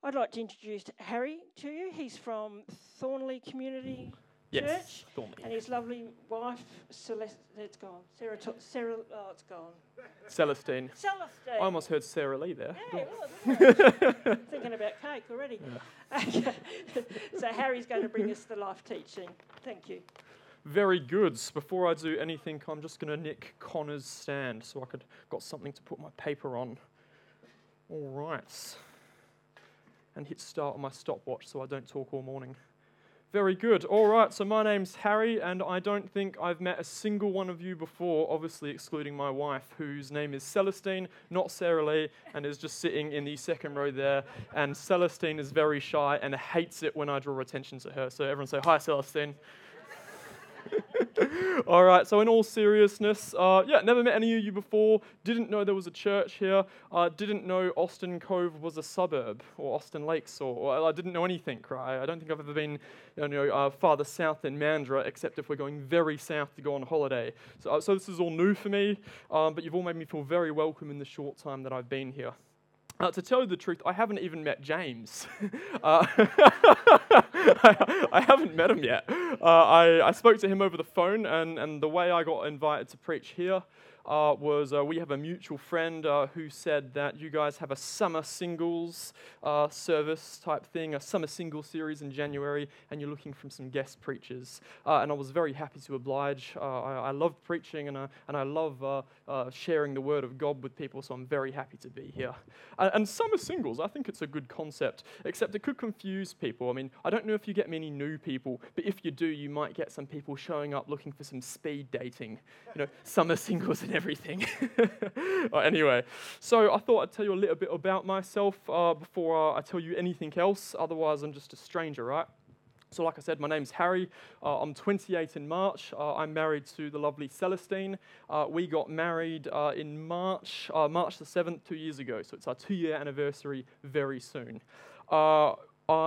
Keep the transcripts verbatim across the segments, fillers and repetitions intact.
I'd like to introduce Harry to you. He's from Thornley Community Yes, Church. Thornley. And his lovely wife, Celeste, it's gone. Sarah, to, Sarah, oh, it's gone. Celestine. Celestine. I almost heard Sarah Lee there. Yeah, it was, wasn't it? Thinking about cake already. Yeah. Okay. So Harry's going to bring us the life teaching. Thank you. Very good. Before I do anything, I'm just going to nick Connor's stand so I could got something to put my paper on. All right. And hit start on my stopwatch so I don't talk all morning. Very good. All right, so my name's Harry, and I don't think I've met a single one of you before, obviously excluding my wife, whose name is Celestine, not Sarah Lee, and is just sitting in the second row there. And Celestine is very shy and hates it when I draw attention to her. So everyone say, hi, Celestine. All right, so in all seriousness, uh, yeah, never met any of you before, didn't know there was a church here, uh, didn't know Austin Cove was a suburb, or Austin Lakes, or, or I didn't know anything, right? I don't think I've ever been you know, uh, farther south than Mandurah, except if we're going very south to go on holiday. So, uh, so this is all new for me, um, but you've all made me feel very welcome in the short time that I've been here. Uh, to tell you the truth, I haven't even met James. uh, I, I haven't met him yet. Uh, I, I spoke to him over the phone, and, and the way I got invited to preach here uh, was uh, we have a mutual friend uh, who said that you guys have a summer singles uh, service type thing, a summer singles series in January, and you're looking for some guest preachers. Uh, and I was very happy to oblige. Uh, I, I love preaching, and I, and I love uh, uh, sharing the word of God with people, so I'm very happy to be here. Uh, and summer singles, I think it's a good concept, except it could confuse people. I mean, I don't know if you get many new people, but if you do, you might get some people showing up looking for some speed dating, you know, summer singles and everything. uh, anyway, so I thought I'd tell you a little bit about myself uh, before uh, I tell you anything else, otherwise I'm just a stranger, right? So like I said, my name's Harry. Uh, I'm twenty-eight in March. Uh, I'm married to the lovely Celestine. Uh, we got married uh, in March, uh, March the seventh, two years ago. So it's our two-year anniversary very soon. Uh,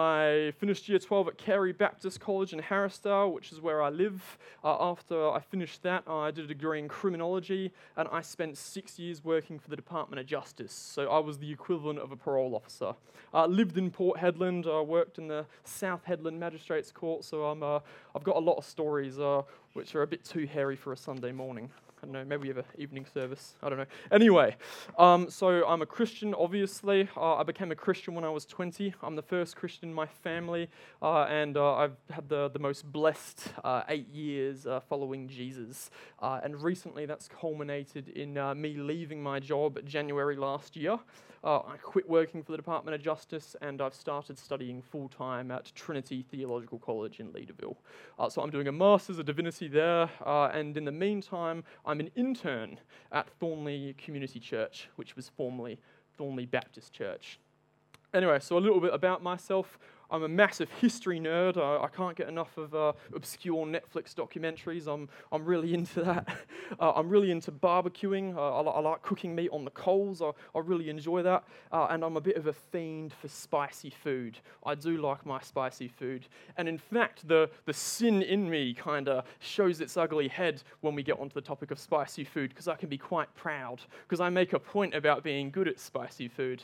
I finished year twelve at Carey Baptist College in Harrisdale, which is where I live. Uh, after I finished that, I did a degree in criminology, and I spent six years working for the Department of Justice. So I was the equivalent of a parole officer. Uh, lived in Port Hedland, uh, worked in the South Hedland Magistrates Court, so I'm, uh, I've got a lot of stories uh, which are a bit too hairy for a Sunday morning. I don't know, maybe we have an evening service, I don't know. Anyway, um, so I'm a Christian, obviously. Uh, I became a Christian when I was twenty. I'm the first Christian in my family, uh, and uh, I've had the, the most blessed uh, eight years uh, following Jesus. Uh, and recently that's culminated in uh, me leaving my job January last year. Uh, I quit working for the Department of Justice, and I've started studying full-time at Trinity Theological College in Leederville. Uh, so I'm doing a Master's of Divinity there, uh, and in the meantime, I'm an intern at Thornley Community Church, which was formerly Thornley Baptist Church. Anyway, so a little bit about myself. I'm a massive history nerd. I, I can't get enough of uh, obscure Netflix documentaries. I'm I'm really into that. Uh, I'm really into barbecuing. Uh, I, I like cooking meat on the coals. I, I really enjoy that. Uh, and I'm a bit of a fiend for spicy food. I do like my spicy food. And in fact, the, the sin in me kind of shows its ugly head when we get onto the topic of spicy food, because I can be quite proud, because I make a point about being good at spicy food.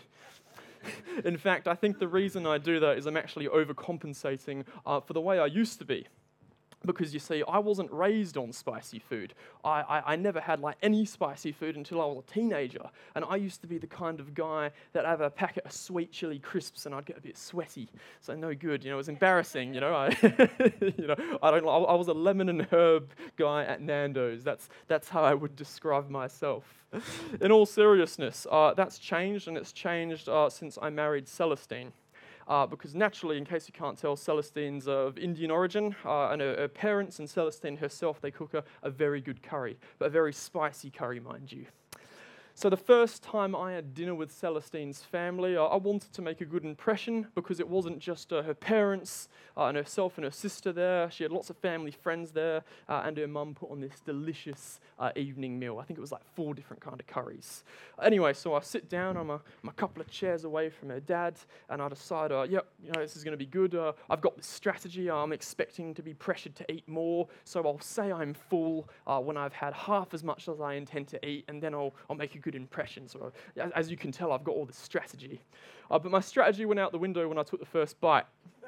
In fact, I think the reason I do that is I'm actually overcompensating uh, for the way I used to be. Because you see, I wasn't raised on spicy food. I, I, I never had like any spicy food until I was a teenager. And I used to be the kind of guy that have a packet of sweet chili crisps and I'd get a bit sweaty. So no good, you know, it was embarrassing, you know. I, you know, I don't. I was a lemon and herb guy at Nando's. That's that's how I would describe myself. In all seriousness, uh, that's changed, and it's changed uh, since I married Celestine. Uh, because naturally, in case you can't tell, Celestine's of Indian origin, uh, and her, her parents and Celestine herself, they cook a, a very good curry, but a very spicy curry, mind you. So the first time I had dinner with Celestine's family, uh, I wanted to make a good impression because it wasn't just uh, her parents uh, and herself and her sister there. She had lots of family friends there, uh, and her mum put on this delicious uh, evening meal. I think it was like four different kind of curries. Anyway, so I sit down, I'm a, I'm a couple of chairs away from her dad, and I decide, uh, yep, you know, this is going to be good. Uh, I've got this strategy. I'm expecting to be pressured to eat more, so I'll say I'm full uh, when I've had half as much as I intend to eat, and then I'll, I'll make a good impression. So as, as you can tell, I've got all this strategy. Uh, but my strategy went out the window when I took the first bite.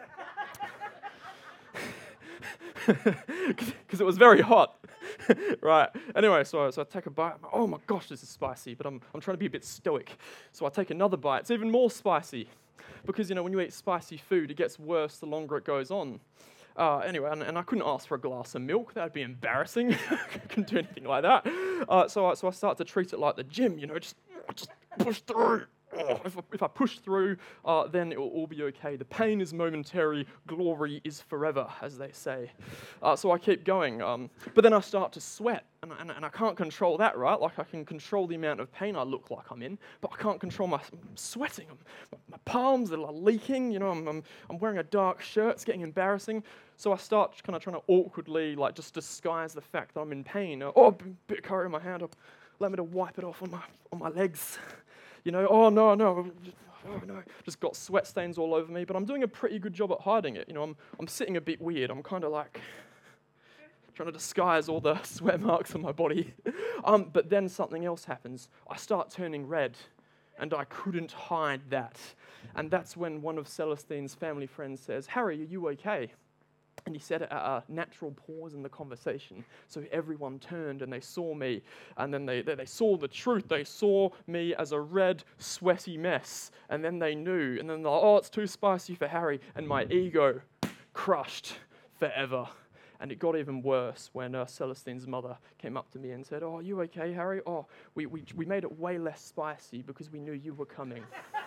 Because it was very hot. Right. Anyway, so, so I take a bite. I'm like, oh my gosh, this is spicy. But I'm, I'm trying to be a bit stoic. So I take another bite. It's even more spicy. Because, you know, when you eat spicy food, it gets worse the longer it goes on. Uh, anyway, and, and I couldn't ask for a glass of milk. That would be embarrassing. I couldn't do anything like that. Uh, so, I, so I start to treat it like the gym, you know, just, just push through. Oh, if, I, if I push through, uh, then it will all be okay. The pain is momentary, glory is forever, as they say. Uh, so I keep going. Um, but then I start to sweat, and, and, and I can't control that, right? Like I can control the amount of pain I look like I'm in, but I can't control my I'm sweating. I'm, my, my palms are leaking, you know, I'm, I'm, I'm wearing a dark shirt, it's getting embarrassing. So I start kind of trying to awkwardly, like, just disguise the fact that I'm in pain. Uh, oh, a bit of curry in my hand, allow me to wipe it off on my on my legs. You know, oh no, no, oh no, just got sweat stains all over me, but I'm doing a pretty good job at hiding it. You know, I'm I'm sitting a bit weird. I'm kind of like trying to disguise all the sweat marks on my body. um, but then something else happens. I start turning red, and I couldn't hide that. And that's when one of Celestine's family friends says, "Harry, are you okay?" And he said it at a natural pause in the conversation. So everyone turned and they saw me. And then they, they, they saw the truth. They saw me as a red, sweaty mess. And then they knew. And then they're like, oh, it's too spicy for Harry. And my ego crushed forever. And it got even worse when uh, Celestine's mother came up to me and said, oh, are you okay, Harry? Oh, we, we, we made it way less spicy because we knew you were coming.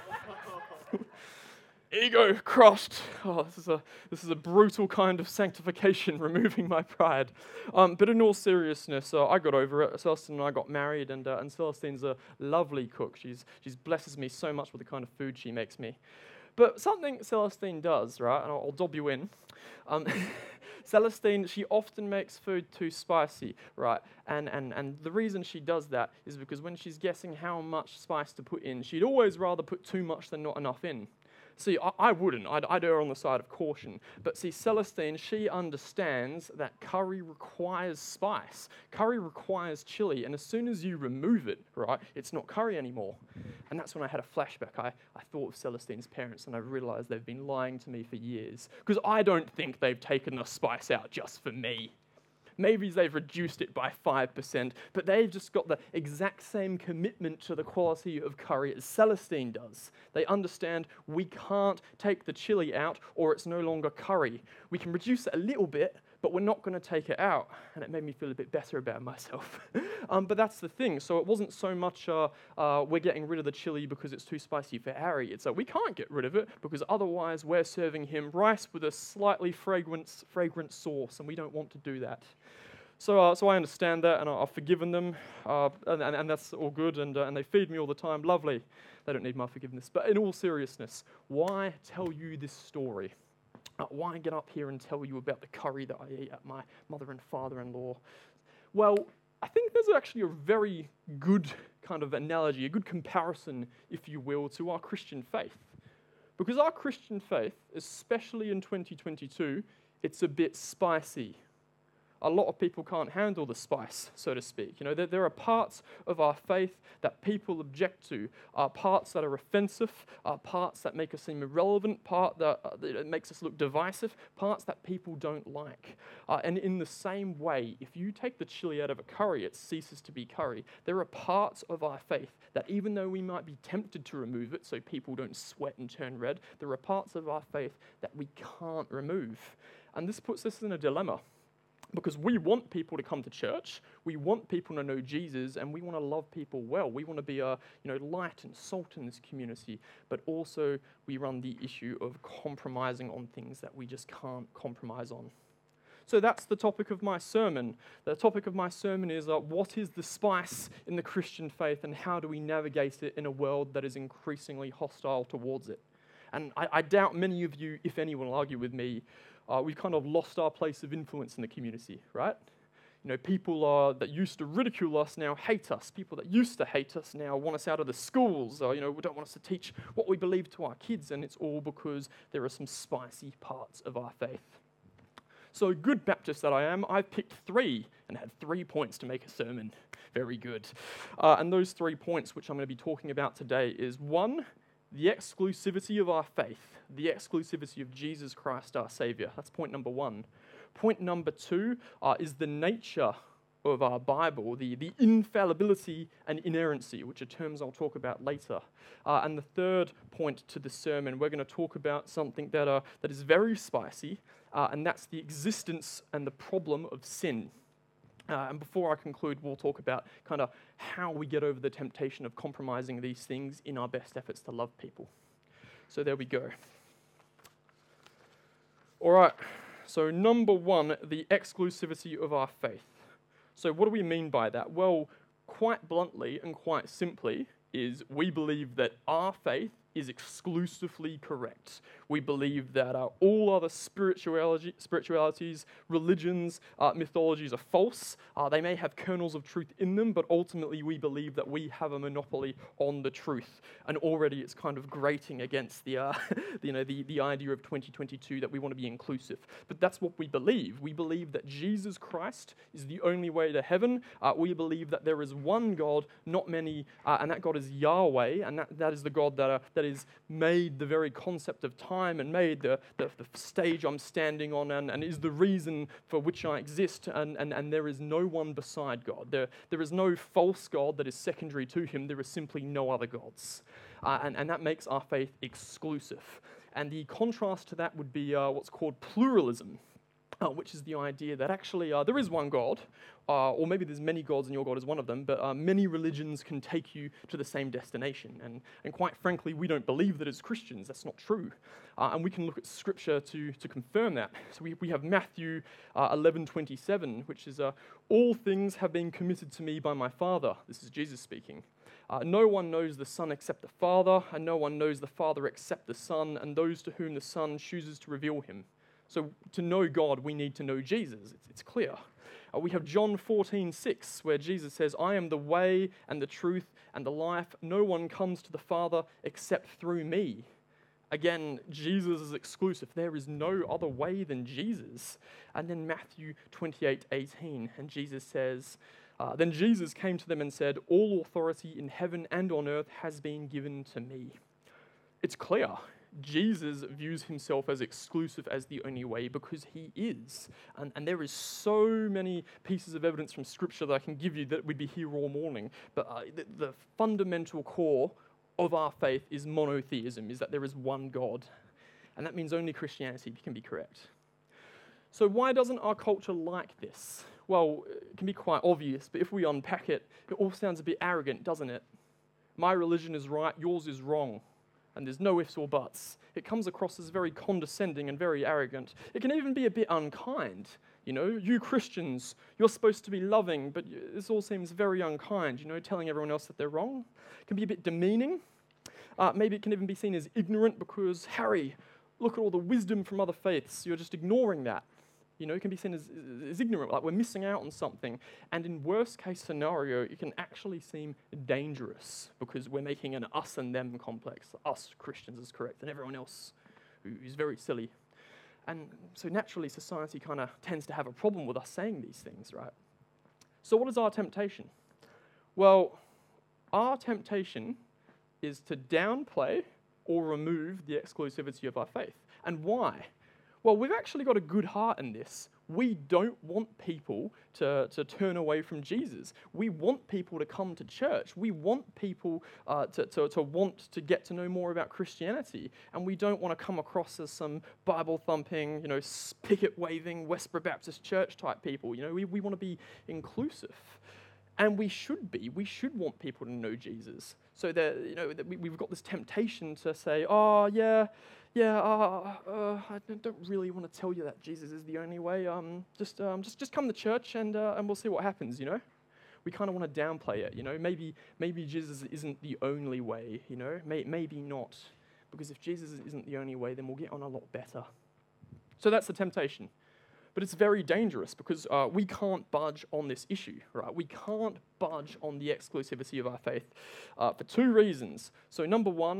Ego crushed. Oh, this is a this is a brutal kind of sanctification, removing my pride. Um, but in all seriousness, uh, I got over it. Celestine and I got married, and uh, and Celestine's a lovely cook. She's she's blesses me so much with the kind of food she makes me. But something Celestine does, right? And I'll, I'll dob you in. Um, Celestine, she often makes food too spicy, right? And, and and the reason she does that is because when she's guessing how much spice to put in, she'd always rather put too much than not enough in. See, I, I wouldn't. I'd, I'd err on the side of caution. But see, Celestine, she understands that curry requires spice. Curry requires chili, and as soon as you remove it, right, it's not curry anymore. And that's when I had a flashback. I, I thought of Celestine's parents, and I realized they've been lying to me for years. Because I don't think they've taken the spice out just for me. Maybe they've reduced it by five percent, but they've just got the exact same commitment to the quality of curry as Celestine does. They understand we can't take the chili out or it's no longer curry. We can reduce it a little bit, but we're not going to take it out. And it made me feel a bit better about myself. um, but that's the thing. So it wasn't so much uh, uh, we're getting rid of the chili because it's too spicy for Harry. It's that we can't get rid of it because otherwise we're serving him rice with a slightly fragrant, fragrant sauce, and we don't want to do that. So, uh, so I understand that, and I've forgiven them, uh, and, and, and that's all good, and, uh, and they feed me all the time. Lovely. They don't need my forgiveness. But in all seriousness, why tell you this story? Uh, why get up here and tell you about the curry that I eat at my mother and father-in-law? Well, I think there's actually a very good kind of analogy, a good comparison, if you will, to our Christian faith. Because our Christian faith, especially in twenty twenty-two, it's a bit spicy. A lot of people can't handle the spice, so to speak. You know, there, there are parts of our faith that people object to, are parts that are offensive, are parts that make us seem irrelevant, part that, uh, that makes us look divisive, parts that people don't like. Uh, and in the same way, if you take the chili out of a curry, it ceases to be curry. There are parts of our faith that even though we might be tempted to remove it so people don't sweat and turn red, there are parts of our faith that we can't remove. And this puts us in a dilemma. Because we want people to come to church, we want people to know Jesus, and we want to love people well. We want to be a you know light and salt in this community, but also we run the issue of compromising on things that we just can't compromise on. So that's the topic of my sermon. The topic of my sermon is uh, what is the spice in the Christian faith, and how do we navigate it in a world that is increasingly hostile towards it? And I, I doubt many of you, if anyone, will argue with me. Uh, we've kind of lost our place of influence in the community, right? You know, people uh, that used to ridicule us now hate us. People that used to hate us now want us out of the schools. Or, you know, we don't want us to teach what we believe to our kids, and it's all because there are some spicy parts of our faith. So good Baptist that I am, I've picked three and had three points to make a sermon. Very good. Uh, and those three points, which I'm going to be talking about today, is one, the exclusivity of our faith, the exclusivity of Jesus Christ, our Savior. That's point number one. Point number two uh, is the nature of our Bible, the, the infallibility and inerrancy, which are terms I'll talk about later. Uh, and the third point to the sermon, we're going to talk about something that, uh, that is very spicy, uh, and that's the existence and the problem of sin. Uh, and before I conclude, we'll talk about kind of how we get over the temptation of compromising these things in our best efforts to love people. So there we go. All right, so number one, the exclusivity of our faith. So what do we mean by that? Well, quite bluntly and quite simply is we believe that our faith is exclusively correct. We believe that uh, all other spirituality, spiritualities, religions, uh, mythologies are false. Uh, they may have kernels of truth in them, but ultimately we believe that we have a monopoly on the truth. And already it's kind of grating against the, uh, you know, the, the idea of twenty twenty-two that we want to be inclusive. But that's what we believe. We believe that Jesus Christ is the only way to heaven. Uh, we believe that there is one God, not many, uh, and that God is Yahweh, and that, that is the God that, uh, that is made the very concept of time and made the, the, the stage I'm standing on and, and is the reason for which I exist, and, and, and there is no one beside God. There, there is no false God that is secondary to him. There is simply no other gods. Uh, and, and that makes our faith exclusive. And the contrast to that would be uh, what's called pluralism. Uh, which is the idea that actually uh, there is one God, uh, or maybe there's many gods and your God is one of them, but uh, many religions can take you to the same destination. And, and quite frankly, we don't believe that as Christians. That's not true. Uh, and we can look at Scripture to, to confirm that. So we, we have Matthew uh, eleven twenty-seven, which is, uh, all things have been committed to me by my Father. This is Jesus speaking. Uh, no one knows the Son except the Father, and no one knows the Father except the Son, and those to whom the Son chooses to reveal him. So to know God, we need to know Jesus. It's, it's clear. Uh, we have John fourteen six, where Jesus says, I am the way and the truth and the life. No one comes to the Father except through me. Again, Jesus is exclusive. There is no other way than Jesus. And then Matthew twenty-eight eighteen, and Jesus says, uh, Then Jesus came to them and said, all authority in heaven and on earth has been given to me. It's clear. Jesus views himself as exclusive as the only way because he is. And, and there is so many pieces of evidence from Scripture that I can give you that we'd be here all morning. But uh, the, the fundamental core of our faith is monotheism, is that there is one God. And that means only Christianity can be correct. So why doesn't our culture like this? Well, it can be quite obvious, but if we unpack it, it all sounds a bit arrogant, doesn't it? My religion is right, yours is wrong. And there's no ifs or buts. It comes across as very condescending and very arrogant. It can even be a bit unkind. You know, you Christians, you're supposed to be loving, but this all seems very unkind, you know, telling everyone else that they're wrong. It can be a bit demeaning. Uh, maybe it can even be seen as ignorant because, Harry, look at all the wisdom from other faiths. You're just ignoring that. You know, it can be seen as, as ignorant, like we're missing out on something. And in worst case scenario, it can actually seem dangerous because we're making an us and them complex. Us Christians is correct, and everyone else is very silly. And so naturally, society kind of tends to have a problem with us saying these things, right? So what is our temptation? Well, our temptation is to downplay or remove the exclusivity of our faith. And why? Well, we've actually got a good heart in this. We don't want people to, to turn away from Jesus. We want people to come to church. We want people uh, to, to, to want to get to know more about Christianity. And we don't want to come across as some Bible-thumping, you know, picket-waving Westboro Baptist Church type people. You know, we, we want to be inclusive. And we should be. We should want people to know Jesus. So that, you know, that we, we've got this temptation to say, oh, yeah, yeah, uh, uh, I don't really want to tell you that Jesus is the only way. Um, just, um, just, just come to church and uh, and we'll see what happens. You know, we kind of want to downplay it. You know, maybe maybe Jesus isn't the only way. You know, May, maybe not, because if Jesus isn't the only way, then we'll get on a lot better. So that's the temptation. But it's very dangerous because uh, we can't budge on this issue, right? We can't budge on the exclusivity of our faith uh, for two reasons. So number one,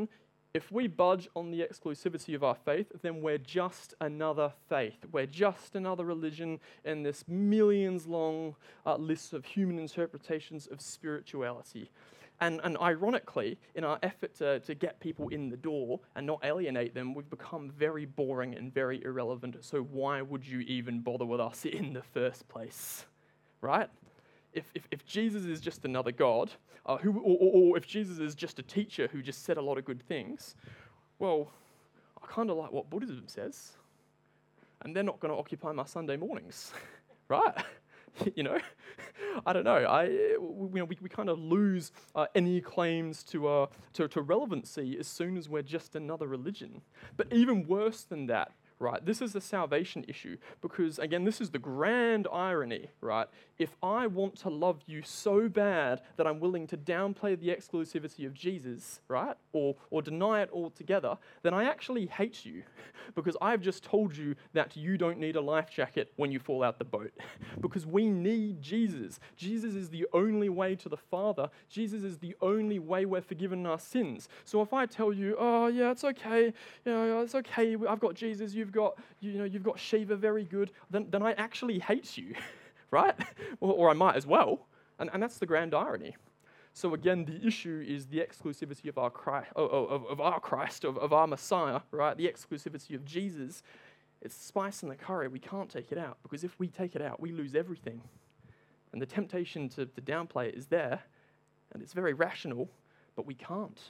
If we budge on the exclusivity of our faith, then we're just another faith. We're just another religion in this millions-long uh, list of human interpretations of spirituality. And, and ironically, in our effort to, to get people in the door and not alienate them, we've become very boring and very irrelevant. So why would you even bother with us in the first place, right? If, if, if Jesus is just another God, uh, who, or, or, or if Jesus is just a teacher who just said a lot of good things, well, I kind of like what Buddhism says, and they're not going to occupy my Sunday mornings, right? You know, I don't know. I, you know, we, we kind of lose uh, any claims to, uh, to to relevancy as soon as we're just another religion. But even worse than that, right? This is a salvation issue because, again, this is the grand irony, right? If I want to love you so bad that I'm willing to downplay the exclusivity of Jesus, right, or or deny it altogether, then I actually hate you because I've just told you that you don't need a life jacket when you fall out the boat because we need Jesus. Jesus is the only way to the Father. Jesus is the only way we're forgiven our sins. So if I tell you, oh, yeah, it's okay, you know, it's okay, I've got Jesus, you've got, you know, you've got Shiva, very good, then, then I actually hate you. Right? Or, or I might as well. And, and that's the grand irony. So again, the issue is the exclusivity of our Christ, of, of, of our Christ, of, of our Messiah, right? The exclusivity of Jesus. It's spice in the curry. We can't take it out because if we take it out, we lose everything. And the temptation to, to downplay it is there, and it's very rational, but we can't.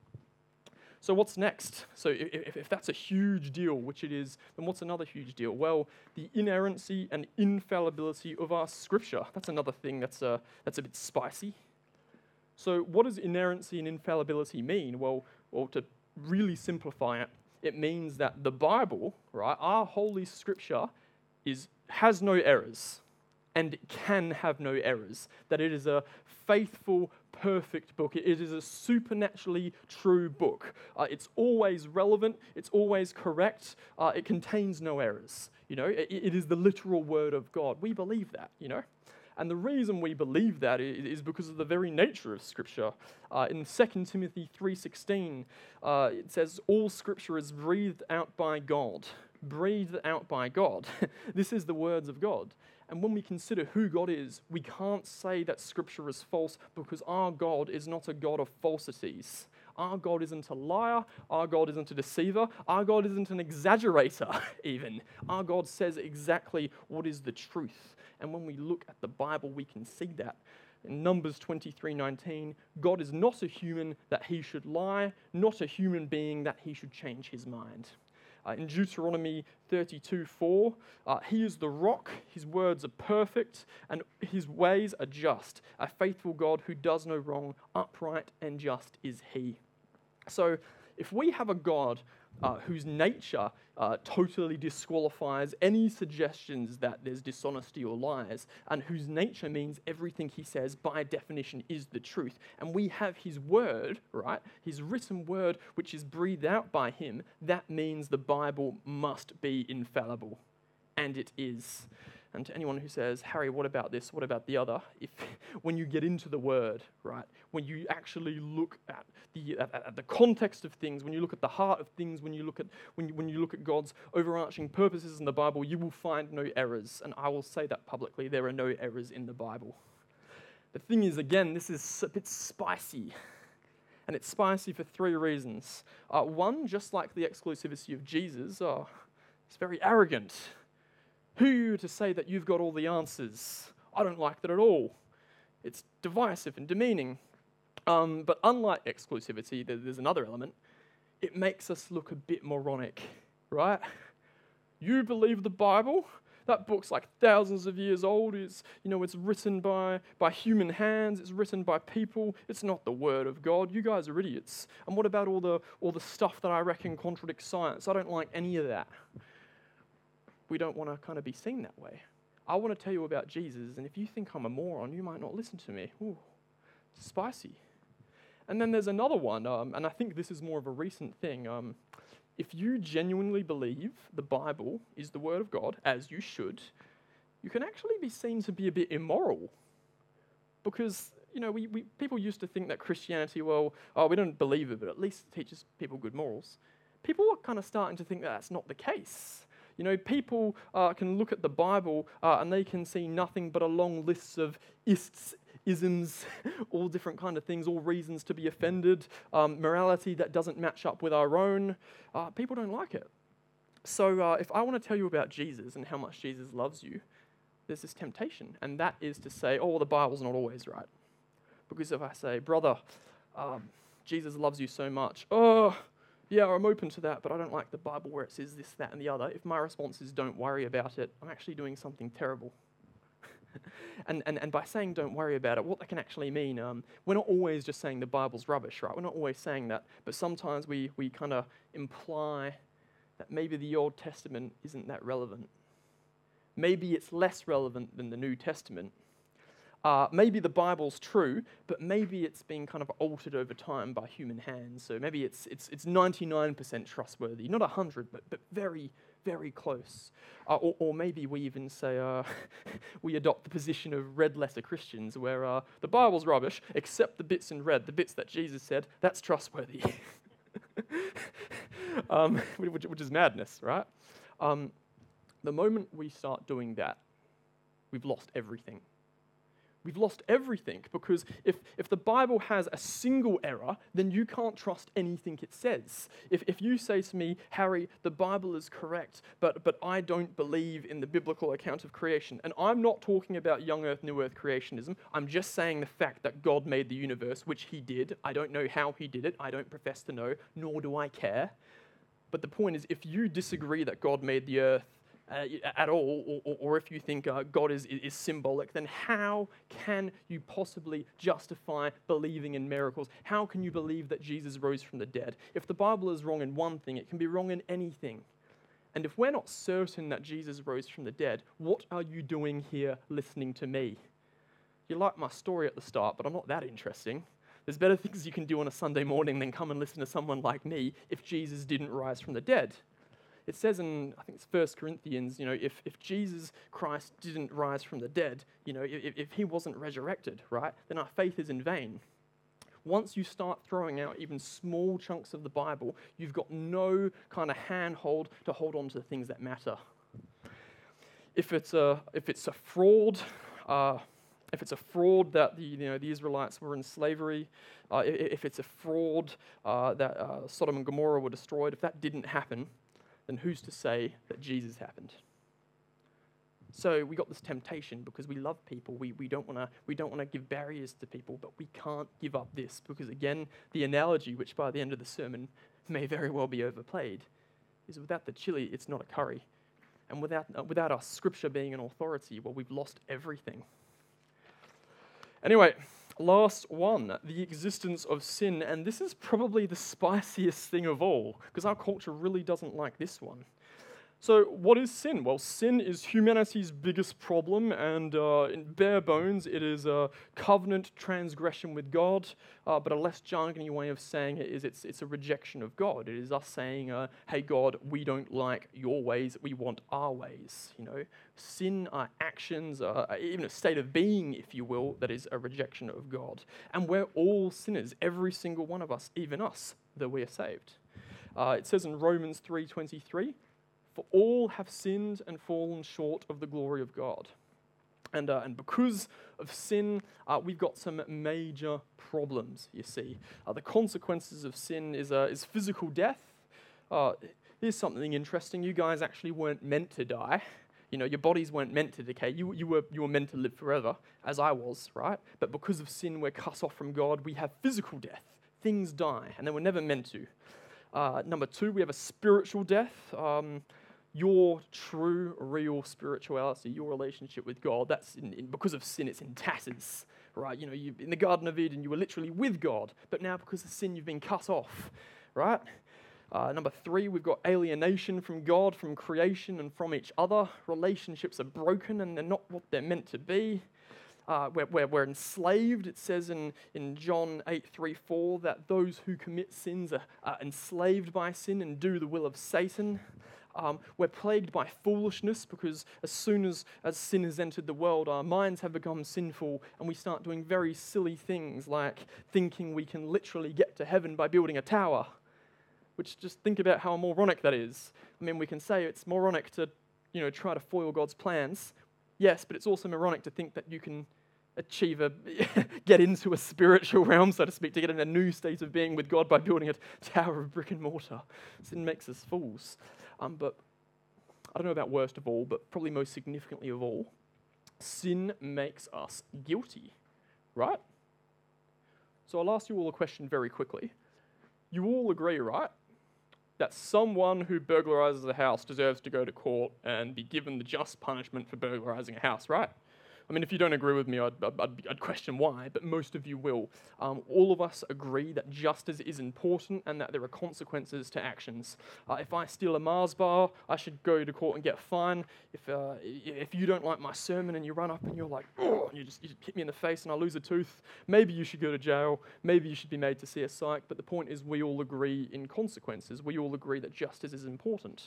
So what's next? So if, if that's a huge deal, which it is, then what's another huge deal? Well, the inerrancy and infallibility of our scripture. That's another thing that's a, that's a bit spicy. So what does inerrancy and infallibility mean? Well, well, to really simplify it, it means that the Bible, right, our holy scripture, is has no errors. And it can have no errors, that it is a faithful, perfect book. It is a supernaturally true book. Uh, it's always relevant, it's always correct, uh, it contains no errors. You know, it, it is the literal word of God. We believe that, you know. And the reason we believe that is because of the very nature of Scripture. Uh, in Second Timothy three sixteen, uh, it says, all Scripture is breathed out by God. Breathed out by God. This is the words of God. And when we consider who God is, we can't say that Scripture is false because our God is not a God of falsities. Our God isn't a liar. Our God isn't a deceiver. Our God isn't an exaggerator, even. Our God says exactly what is the truth. And when we look at the Bible, we can see that. In Numbers twenty-three nineteen, God is not a human that he should lie, not a human being that he should change his mind. Uh, in Deuteronomy thirty-two four, uh, he is the rock, his words are perfect, and his ways are just. A faithful God who does no wrong, upright and just is he. So if we have a God uh, whose nature uh, totally disqualifies any suggestions that there's dishonesty or lies, and whose nature means everything he says by definition is the truth, and we have his word, right, his written word, which is breathed out by him, that means the Bible must be infallible. And it is. And to anyone who says, Harry, what about this? What about the other? If when you get into the word, right, when you actually look at the at, at the context of things, when you look at the heart of things, when you look at when you, when you look at God's overarching purposes in the Bible, you will find no errors. And I will say that publicly. There are no errors in the Bible. The thing is, again, this is a bit spicy. And it's spicy for three reasons. Uh, one, just like the exclusivity of Jesus, uh, it's very arrogant. Who are you to say that you've got all the answers? I don't like that at all. It's divisive and demeaning. Um, but unlike exclusivity, there's another element. It makes us look a bit moronic, right? You believe the Bible? That book's like thousands of years old. It's, you know, it's written by, by human hands. It's written by people. It's not the word of God. You guys are idiots. And what about all the all the stuff that I reckon contradicts science? I don't like any of that. We don't want to kind of be seen that way. I want to tell you about Jesus, and if you think I'm a moron, you might not listen to me. Ooh, it's spicy. And then there's another one, um, and I think this is more of a recent thing. Um, if you genuinely believe the Bible is the Word of God, as you should, you can actually be seen to be a bit immoral. Because you know, we, we people used to think that Christianity, well, oh, we don't believe it, but at least it teaches people good morals. People are kind of starting to think that that's not the case. You know, people uh, can look at the Bible uh, and they can see nothing but a long list of ists, isms, all different kind of things, all reasons to be offended, um, morality that doesn't match up with our own. Uh, people don't like it. So uh, if I want to tell you about Jesus and how much Jesus loves you, there's this temptation, and that is to say, oh, well, the Bible's not always right. Because if I say, brother, um, Jesus loves you so much, oh, yeah, I'm open to that, but I don't like the Bible where it says this, that, and the other. If my response is don't worry about it, I'm actually doing something terrible. and, and and by saying don't worry about it, what that can actually mean, um, we're not always just saying the Bible's rubbish, right? We're not always saying that, but sometimes we, we kind of imply that maybe the Old Testament isn't that relevant. Maybe it's less relevant than the New Testament. Uh, maybe the Bible's true, but maybe it's been kind of altered over time by human hands. So maybe it's it's it's ninety-nine percent trustworthy, not one hundred, but but very, very close. Uh, or, or maybe we even say uh, we adopt the position of red letter Christians, where uh, the Bible's rubbish, except the bits in red, the bits that Jesus said, that's trustworthy. um, which, which is madness, right? Um, the moment we start doing that, we've lost everything. We've lost everything, because if, if the Bible has a single error, then you can't trust anything it says. If if you say to me, Harry, the Bible is correct, but, but I don't believe in the biblical account of creation, and I'm not talking about young earth, new earth creationism, I'm just saying the fact that God made the universe, which he did. I don't know how he did it, I don't profess to know, nor do I care. But the point is, if you disagree that God made the earth, Uh, at all, or, or if you think uh, God is, is symbolic, then how can you possibly justify believing in miracles? How can you believe that Jesus rose from the dead? If the Bible is wrong in one thing, it can be wrong in anything. And if we're not certain that Jesus rose from the dead, what are you doing here listening to me? You like my story at the start, but I'm not that interesting. There's better things you can do on a Sunday morning than come and listen to someone like me if Jesus didn't rise from the dead. It says in, I think it's First Corinthians, you know, if, if Jesus Christ didn't rise from the dead, you know, if, if he wasn't resurrected, right, then our faith is in vain. Once you start throwing out even small chunks of the Bible, you've got no kind of handhold to hold on to the things that matter. If it's a, if it's a fraud, uh, if it's a fraud that the, you know, the Israelites were in slavery, uh, if it's a fraud uh, that uh, Sodom and Gomorrah were destroyed, if that didn't happen, then who's to say that Jesus happened? So we got this temptation because we love people. We we don't want to we don't want to give barriers to people, but we can't give up this because, again, the analogy, which by the end of the sermon may very well be overplayed, is without the chili, it's not a curry, and without uh, without our scripture being an authority, well, we've lost everything. Anyway. Last one, the existence of sin, and this is probably the spiciest thing of all, because our culture really doesn't like this one. So what is sin? Well, sin is humanity's biggest problem, and uh, in bare bones, it is a covenant transgression with God, uh, but a less jargony way of saying it is it's, it's a rejection of God. It is us saying, uh, hey God, we don't like your ways, we want our ways. You know, sin are actions, uh, even a state of being, if you will, that is a rejection of God. And we're all sinners, every single one of us, even us, though we are saved. Uh, it says in Romans three twenty-three, for all have sinned and fallen short of the glory of God. And uh, and because of sin, uh, we've got some major problems, you see. Uh, the consequences of sin is, uh, is physical death. Uh, here's something interesting. You guys actually weren't meant to die. You know, your bodies weren't meant to decay. You, you, were, you were meant to live forever, as I was, right? But because of sin, we're cut off from God. We have physical death. Things die, and they were never meant to. Uh, number two, we have a spiritual death. Um, your true, real spirituality, your relationship with God, that's in, in, because of sin, it's in tatters, right? You know, you in the Garden of Eden, you were literally with God, but now because of sin, you've been cut off, right? Uh, number three, we've got alienation from God, from creation, and from each other. Relationships are broken, and they're not what they're meant to be. Uh, we're, we're, we're enslaved. It says in, in John eight three four that those who commit sins are, are enslaved by sin and do the will of Satan. Um, we're plagued by foolishness because as soon as, as sin has entered the world, our minds have become sinful and we start doing very silly things like thinking we can literally get to heaven by building a tower. Which, just think about how moronic that is. I mean, we can say it's moronic to, you know, try to foil God's plans. Yes, but it's also moronic to think that you can achieve a, get into a spiritual realm, so to speak, to get in a new state of being with God by building a tower of brick and mortar. Sin makes us fools. Um, but I don't know about worst of all, but probably most significantly of all, sin makes us guilty, right? So I'll ask you all a question very quickly. You all agree, right, that someone who burglarizes a house deserves to go to court and be given the just punishment for burglarizing a house, right? I mean, if you don't agree with me, I'd, I'd, I'd question why, but most of you will. Um, all of us agree that justice is important and that there are consequences to actions. Uh, if I steal a Mars bar, I should go to court and get a fine. If uh, if you don't like my sermon and you run up and you're like, oh, and you just, you just hit me in the face and I lose a tooth, maybe you should go to jail, maybe you should be made to see a psych, but the point is we all agree in consequences. We all agree that justice is important.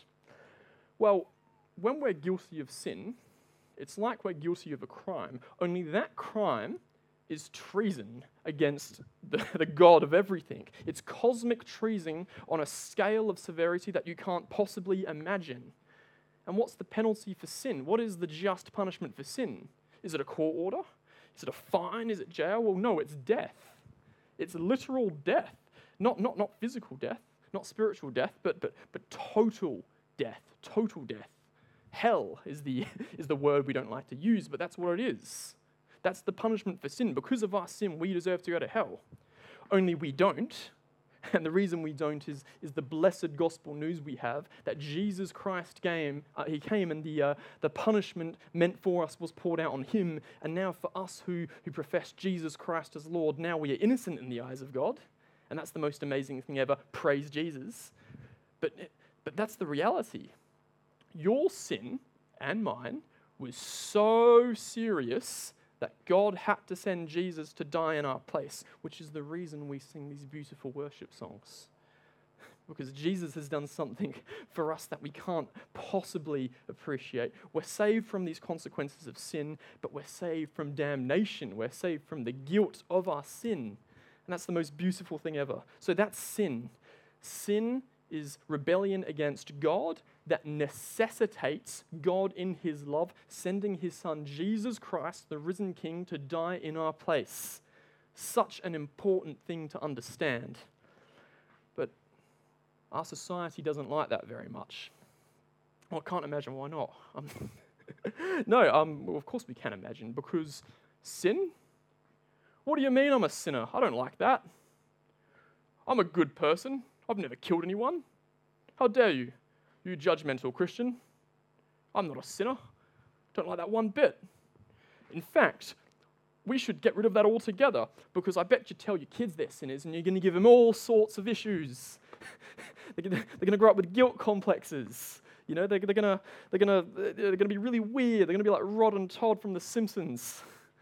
Well, when we're guilty of sin, it's like we're guilty of a crime, only that crime is treason against the, the God of everything. It's cosmic treason on a scale of severity that you can't possibly imagine. And what's the penalty for sin? What is the just punishment for sin? Is it a court order? Is it a fine? Is it jail? Well, no, it's death. It's literal death. Not, not, not physical death, not spiritual death, but, but, but total death, total death. Hell is the, is the word we don't like to use, but that's what it is. That's the punishment for sin. Because of our sin, we deserve to go to hell. Only we don't. And the reason we don't is, is the blessed gospel news we have, that Jesus Christ came, uh, he came and the, uh, the punishment meant for us was poured out on him. And now for us who, who profess Jesus Christ as Lord, now we are innocent in the eyes of God. And that's the most amazing thing ever. Praise Jesus. But, but that's the reality. Your sin and mine was so serious that God had to send Jesus to die in our place, which is the reason we sing these beautiful worship songs. Because Jesus has done something for us that we can't possibly appreciate. We're saved from these consequences of sin, but we're saved from damnation. We're saved from the guilt of our sin. And that's the most beautiful thing ever. So that's sin. Sin is rebellion against God that necessitates God in his love sending his son Jesus Christ, the risen King, to die in our place. Such an important thing to understand. But our society doesn't like that very much. Well, I can't imagine why not. Um, no, um, well, of course we can imagine, because sin? What do you mean I'm a sinner? I don't like that. I'm a good person. I've never killed anyone. How dare you, you judgmental Christian? I'm not a sinner. Don't like that one bit. In fact, we should get rid of that altogether, because I bet you tell your kids they're sinners and you're going to give them all sorts of issues. they're going to grow up with guilt complexes. You know, they're, they're going to they're going to they're going to be really weird. They're going to be like Rod and Todd from The Simpsons.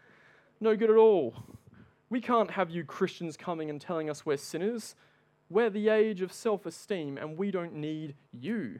No good at all. We can't have you Christians coming and telling us we're sinners. We're the age of self-esteem, and we don't need you.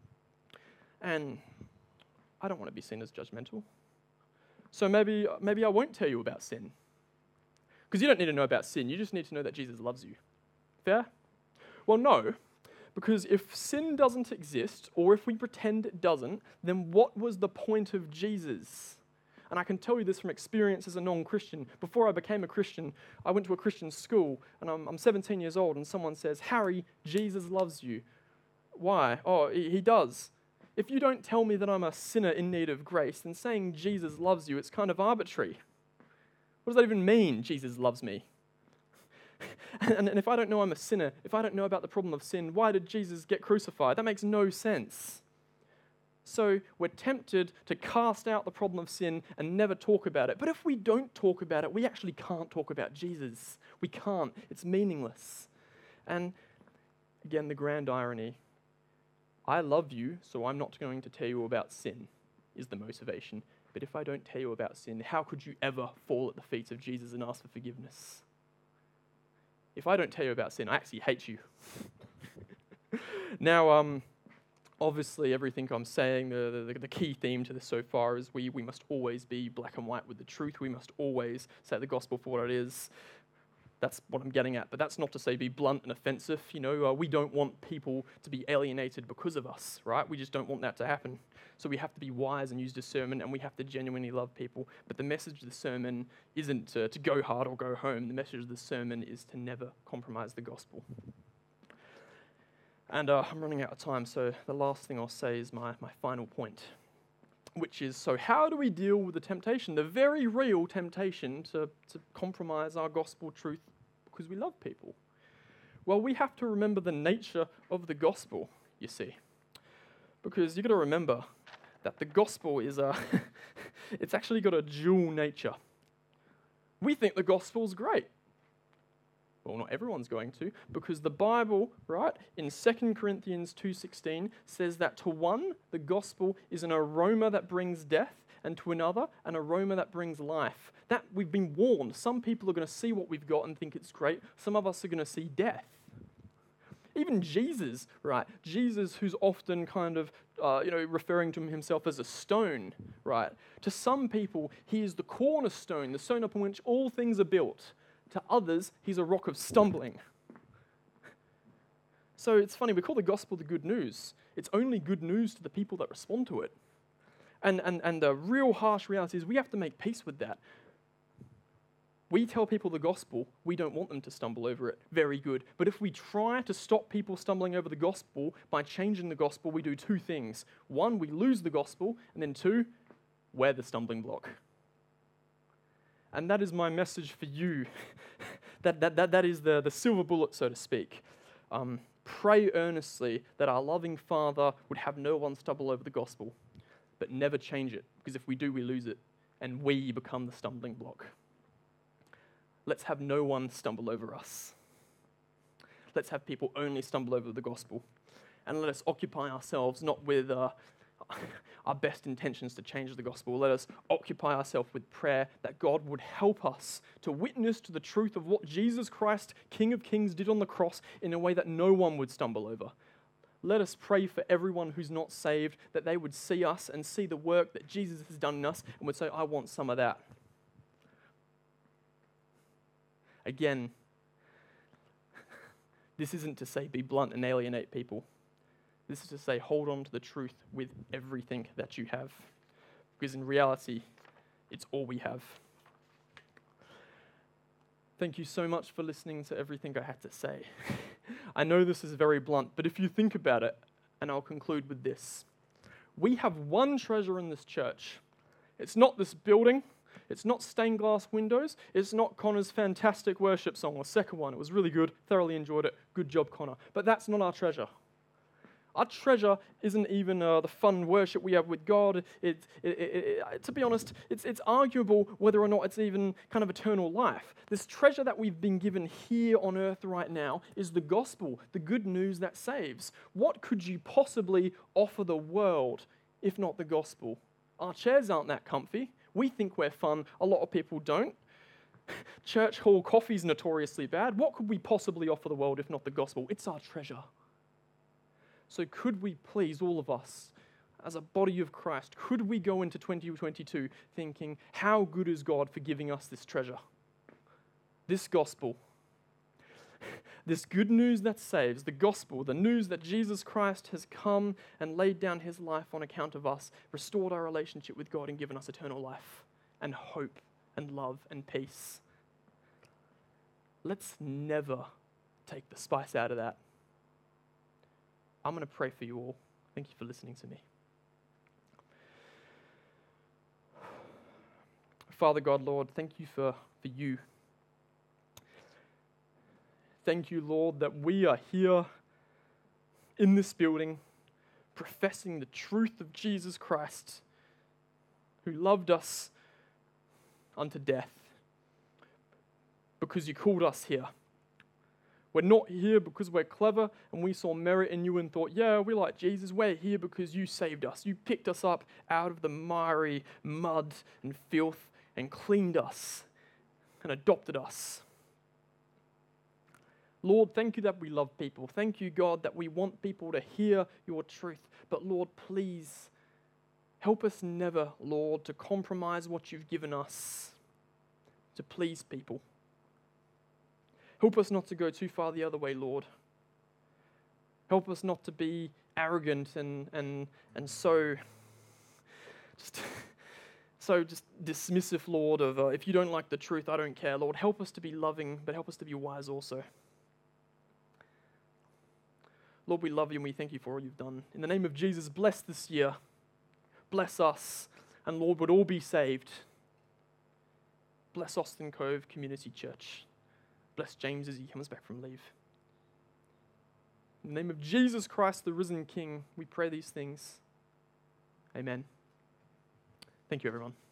And I don't want to be seen as judgmental. So maybe, maybe I won't tell you about sin. Because you don't need to know about sin. You just need to know that Jesus loves you. Fair? Well, no. Because if sin doesn't exist, or if we pretend it doesn't, then what was the point of Jesus? And I can tell you this from experience as a non-Christian. Before I became a Christian, I went to a Christian school, and I'm, I'm seventeen years old, and someone says, Harry, Jesus loves you. Why? Oh, he, he does. If you don't tell me that I'm a sinner in need of grace, then saying Jesus loves you, it's kind of arbitrary. What does that even mean, Jesus loves me? and, and if I don't know I'm a sinner, if I don't know about the problem of sin, why did Jesus get crucified? That makes no sense. So we're tempted to cast out the problem of sin and never talk about it. But if we don't talk about it, we actually can't talk about Jesus. We can't. It's meaningless. And again, the grand irony, I love you, so I'm not going to tell you about sin, is the motivation. But if I don't tell you about sin, how could you ever fall at the feet of Jesus and ask for forgiveness? If I don't tell you about sin, I actually hate you. Now, um... Obviously, everything I'm saying, the, the, the key theme to this so far is we, we must always be black and white with the truth. We must always say the gospel for what it is. That's what I'm getting at. But that's not to say be blunt and offensive. You know, uh, we don't want people to be alienated because of us, right? We just don't want that to happen. So we have to be wise and use discernment, and we have to genuinely love people. But the message of the sermon isn't to, to go hard or go home. The message of the sermon is to never compromise the gospel. And uh, I'm running out of time, so the last thing I'll say is my, my final point, which is, so how do we deal with the temptation, the very real temptation to, to compromise our gospel truth because we love people? Well, we have to remember the nature of the gospel, you see. Because you've got to remember that the gospel is a, it's actually got a dual nature. We think the gospel's great. Well, not everyone's going to, because the Bible, right, in Second Corinthians two sixteen says that to one, the gospel is an aroma that brings death, and to another, an aroma that brings life. That we've been warned. Some people are going to see what we've got and think it's great. Some of us are going to see death. Even Jesus, right, Jesus who's often kind of, uh, you know, referring to himself as a stone, right? To some people, he is the cornerstone, the stone upon which all things are built. To others, he's a rock of stumbling. So it's funny, we call the gospel the good news. It's only good news to the people that respond to it. And, and, and the real harsh reality is we have to make peace with that. We tell people the gospel, we don't want them to stumble over it. Very good. But if we try to stop people stumbling over the gospel by changing the gospel, we do two things. One, we lose the gospel, and then two, we're the stumbling block. And that is my message for you. that, that, that, that is the, the silver bullet, so to speak. Um, pray earnestly that our loving Father would have no one stumble over the gospel, but never change it, because if we do, we lose it, and we become the stumbling block. Let's have no one stumble over us. Let's have people only stumble over the gospel. And let us occupy ourselves not with uh, our best intentions to change the gospel. Let us occupy ourselves with prayer that God would help us to witness to the truth of what Jesus Christ, King of Kings, did on the cross in a way that no one would stumble over. Let us pray for everyone who's not saved, that they would see us and see the work that Jesus has done in us and would say, I want some of that. Again, this isn't to say be blunt and alienate people. This is to say hold on to the truth with everything that you have. Because in reality, it's all we have. Thank you so much for listening to everything I had to say. I know this is very blunt, but if you think about it, and I'll conclude with this. We have one treasure in this church. It's not this building. It's not stained glass windows. It's not Connor's fantastic worship song, or second one. It was really good. Thoroughly enjoyed it. Good job, Connor. But that's not our treasure. Our treasure isn't even uh, the fun worship we have with God. It, it, it, it, to be honest, it's, it's arguable whether or not it's even kind of eternal life. This treasure that we've been given here on earth right now is the gospel, the good news that saves. What could you possibly offer the world if not the gospel? Our chairs aren't that comfy. We think we're fun. A lot of people don't. Church hall coffee's notoriously bad. What could we possibly offer the world if not the gospel? It's our treasure. So could we please, all of us, as a body of Christ, could we go into twenty twenty-two thinking, how good is God for giving us this treasure? This gospel. This good news that saves, the gospel, the news that Jesus Christ has come and laid down his life on account of us, restored our relationship with God and given us eternal life and hope and love and peace. Let's never take the spice out of that. I'm going to pray for you all. Thank you for listening to me. Father God, Lord, thank you for, for you. Thank you, Lord, that we are here in this building professing the truth of Jesus Christ, who loved us unto death because you called us here. We're not here because we're clever and we saw merit in you and thought, yeah, we like Jesus. We're here because you saved us. You picked us up out of the miry mud and filth and cleaned us and adopted us. Lord, thank you that we love people. Thank you, God, that we want people to hear your truth. But Lord, please help us never, Lord, to compromise what you've given us to please people. Help us not to go too far the other way, Lord. Help us not to be arrogant and and and so just so just dismissive, Lord, of uh, if you don't like the truth, I don't care, Lord. Help us to be loving, but help us to be wise also. Lord, we love you and we thank you for all you've done. In the name of Jesus, bless this year. Bless us, and Lord, would all be saved. Bless Austin Cove Community Church. Bless James as he comes back from leave. In the name of Jesus Christ, the risen King, we pray these things. Amen. Thank you, everyone.